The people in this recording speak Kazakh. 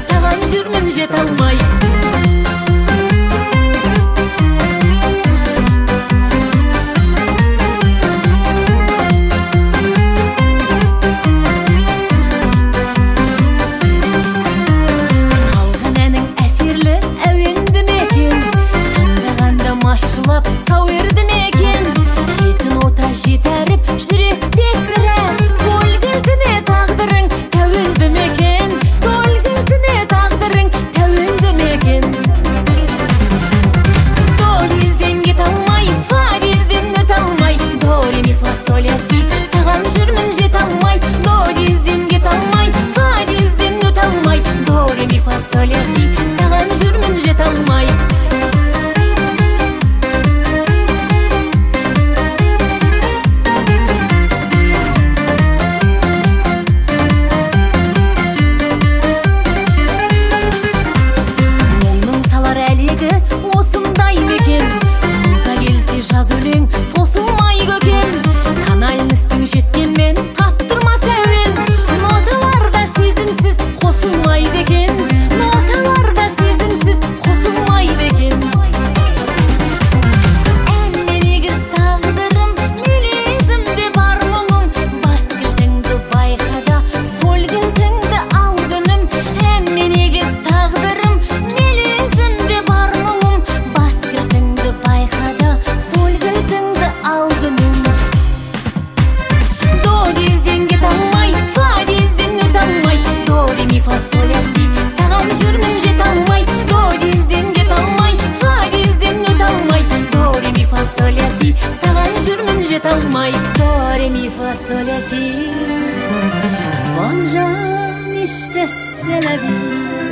саған жүрмін жете алмай. Салған әнің әсерлі әуенді мекен, тыңдағанда машылап сау ерді мекен. Жеті нота жетәріп жүрек тесіріп, сол кілтіне тағдырың тәуелді мекен, сол кілтіне тағдырың тәуелді мекен. До кезден кете алмай, фа кезден өте алмай, до ре ми фа соль ля си, саған жүрмін жете алмай. До кезден кете алмай, фа кезден өте алмай, до ре ми фа соль ля си, саған жүрмін жете алмай. Осындай мекен, мұза келсе жаз өлең тосылмай көкен. Канальныстың жеткенмен таптырмас әуен, ноталарда сезімсіз қосылмайды екен, ноталарда сезімсіз қосылмайды екен. Әнне негіз тағдырым, мелезімде бар мұңым, бас кілтіңді байқада, сол кілтіңді ал күнім. Әнне негіз тағдырым, мелезімде бар мұңым, бас кілтіңді байқада, сол кілтіңді ал күнім. До кезден кете алмай, фа кезден өте алмай, до ре ми фа соль ля си, саған жүрмін жете алмай. До кезден кете алмай, фа кезден өте алмай, до ре ми фа соль ля си, саған жүрмін жете алмай. До ре ми фа соль ля си, bon Dieu, c'est la vie.